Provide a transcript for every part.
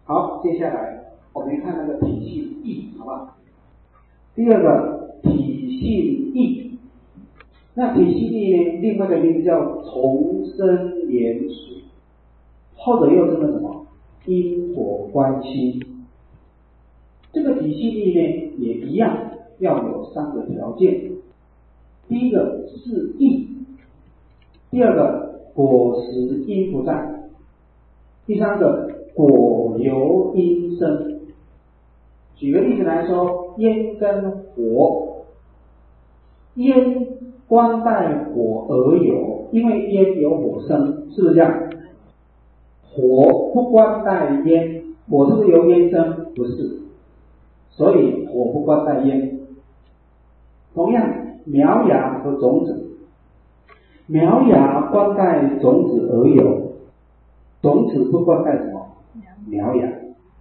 好，接下来我们看那个体性义，好不好？第二个体性义，那体性义呢，另外一个名字叫重生连水，或者又称为什么？因果关系。这个体性义呢，也一样要有3个条件。第一个是义，第二个果实因不在，第三个果由因生。举个例子来说，烟跟火，烟关带火而有，因为烟有火生，是不是这样？火不关带烟，火是不是由烟生？不是，所以火不关带烟。同样，苗芽和种子，苗芽关带种子而有，种子不关带什么？苗芽。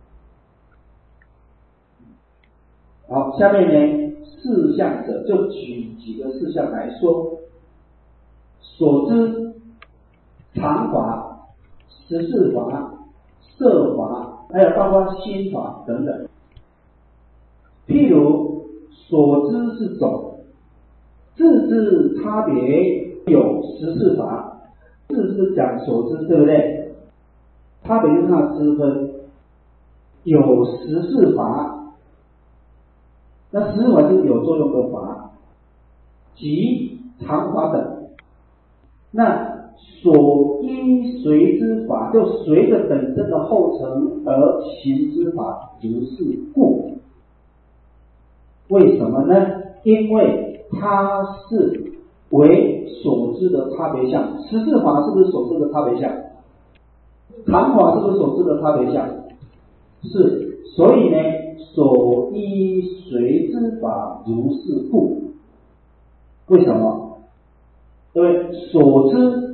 好，下面呢，事项者就举几个事项来说。所知、常法、十事法、摄法，还有包括心法等等。譬如所知是种，自知差别有十事法，自知讲所知，对不对？差别就是它的知分，有十事法。那十事法是有作用的法，即常法等。那所依随之法，就随着本身的后尘而行之法，如是故。为什么呢？因为它是为所知的差别相。十事法是不是所知的差别相？常法是不是所知的差别相？是，所以呢，所依随之法如是故。为什么？因为所知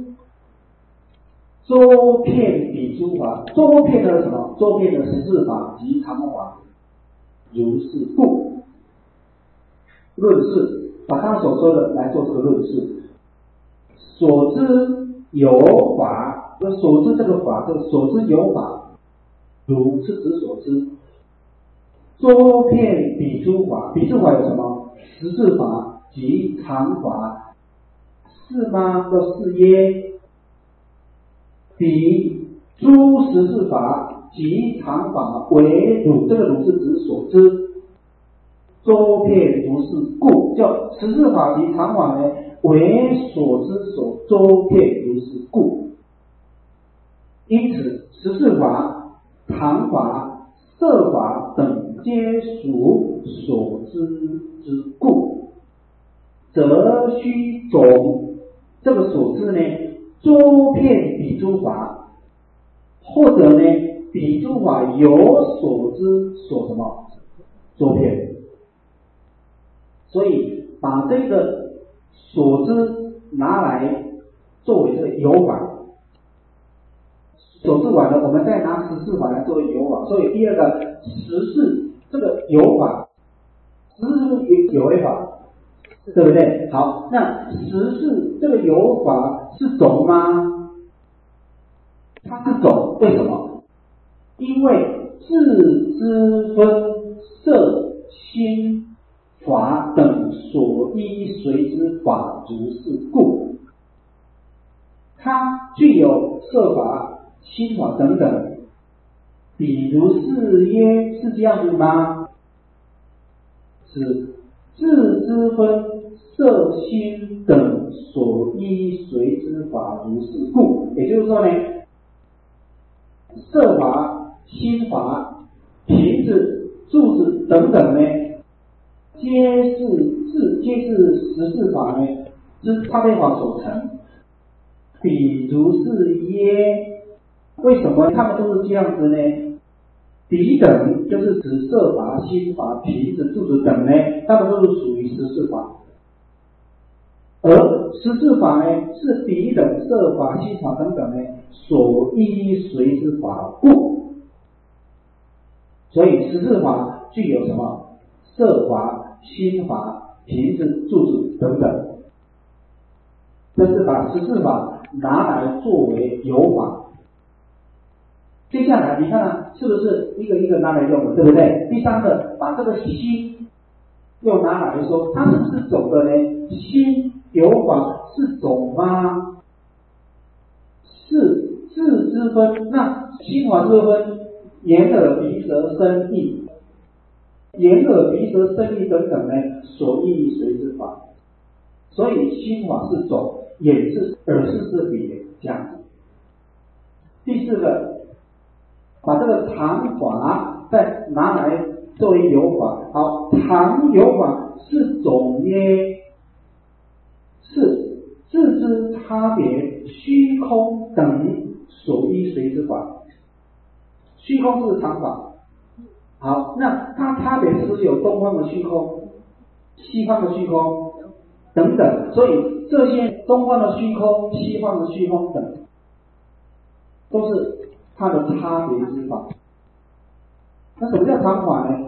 周遍比诸法，周遍的什么？周遍的十事法及常法，如是故。论事，把刚刚所说的来做这个论事。所知有法，所知这个法，这个所知有法，如是指所知。周遍比诸法，比诸法有什么？十事法及常法，是吗？都是耶。比诸十事法及常法为汝，这个汝是指所知。周遍如是故，叫十事法及常法呢，为所知所周遍如是故。因此，十事法、常法、摄法等皆属所知之故，则须总这个所知呢，周遍比诸法，或者呢，比诸法有所知所什么周遍。所以把这个所知拿来作为这个有法，所知完了，我们再拿十事法来作为有法。所以第二个十事这个有法，十事是不是有为法？对不对？好，那十事这个有法是种吗？它是种，为什么？因为自知分摄心法等所依随之法如是故，它具有摄法、心法等等。比如是耶，是这样子吗？是自知分摄心等所依随之法如是故。也就是说呢，摄法、心法、瓶子、柱子等等呢，皆是十事法呢之差别法所成。比如是耶，为什么他们都是这样子呢？彼等就是指摄法、心法、瓶子、柱子等呢，他们都是属于十事法。而十事法呢，是彼等摄法、心法等等呢所依随之法故。所以十事法具有什么？摄法、心法、瓶子、柱子等等。这是把十事法拿来作为有法。 接下来你看啊，是不是一个一个拿来用的，对不对？第三个，把这个心又拿来说，它是不是总的呢？心有法是总吗？是智之分。那心法之分，眼耳鼻舌身意，眼耳鼻舌身意等等呢，所依随之法。所以心法是总，眼是耳是别，这样子。第四个，把这个常法再拿来作为有法。好，常有法是总耶？是自之差别虚空等所依随之法。虚空是常法。好，那它差别是不是有东方的虚空、西方的虚空等等？所以这些东方的虚空、西方的虚空等，都是它的差别之法。那什么叫常法呢？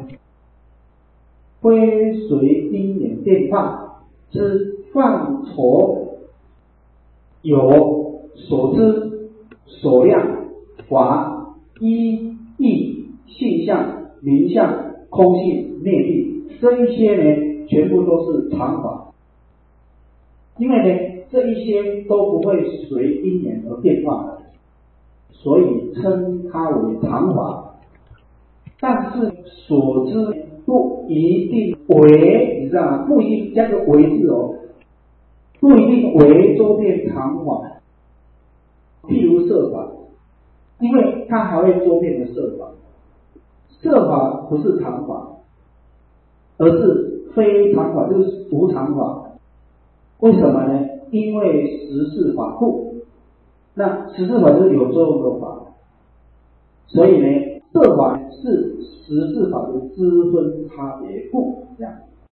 归随因缘变化之范畴，有所知、所量、法、依、义、性相、名相、空性、灭定，这一些呢，全部都是常法。因为呢，这一些都不会随因缘而变化的，所以称它为常法。但是所知不一定为，你知道吗？不一定加个为字哦，不一定为周遍常法。譬如色法，因为它还会周遍的色法，色法不是常法，而是非常法，就是无常法。为什么呢？因为十事法故。那十事法就是有作用的法，所以呢，色法是十事法的支分差别故，这样。